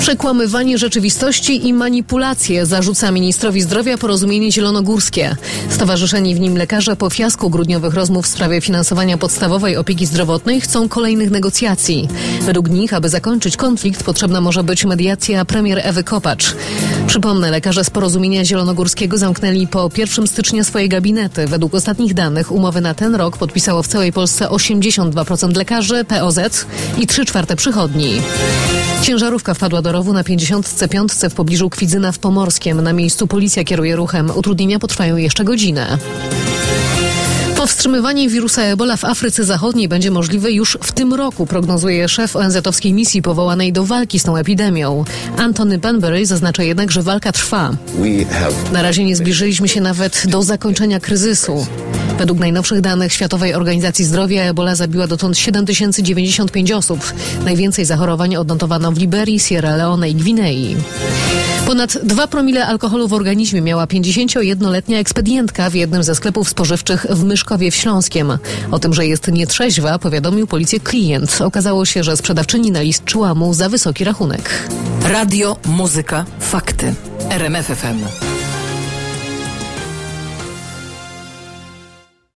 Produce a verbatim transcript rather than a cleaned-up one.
Przekłamywanie rzeczywistości i manipulacje zarzuca ministrowi zdrowia Porozumienie Zielonogórskie. Stowarzyszeni w nim lekarze po fiasku grudniowych rozmów w sprawie finansowania podstawowej opieki zdrowotnej chcą kolejnych negocjacji. Według nich, aby zakończyć konflikt, potrzebna może być mediacja premier Ewy Kopacz. Przypomnę, lekarze z Porozumienia Zielonogórskiego zamknęli po pierwszego stycznia swoje gabinety. Według ostatnich danych umowy na ten rok podpisało w całej Polsce osiemdziesiąt dwa procent lekarzy, P O Z i trzy czwarte przychodni. Ciężarówka wpadła do rowu na pięćdziesiątce piątce w pobliżu Kwidzyna w Pomorskiem. Na miejscu policja kieruje ruchem. Utrudnienia potrwają jeszcze godzinę. Powstrzymywanie wirusa Ebola w Afryce Zachodniej będzie możliwe już w tym roku, prognozuje szef O N Z-owskiej misji powołanej do walki z tą epidemią. Anthony Banbury zaznacza jednak, że walka trwa. Na razie nie zbliżyliśmy się nawet do zakończenia kryzysu. Według najnowszych danych Światowej Organizacji Zdrowia Ebola zabiła dotąd siedem tysięcy dziewięćdziesiąt pięć osób. Najwięcej zachorowań odnotowano w Liberii, Sierra Leone i Gwinei. Ponad dwa promile alkoholu w organizmie miała pięćdziesięciojednoletnia ekspedientka w jednym ze sklepów spożywczych w Myszkowie w Śląskiem. O tym, że jest nietrzeźwa, powiadomił policję klient. Okazało się, że sprzedawczyni na list czuła mu za wysoki rachunek. Radio, muzyka, fakty. R M F F M.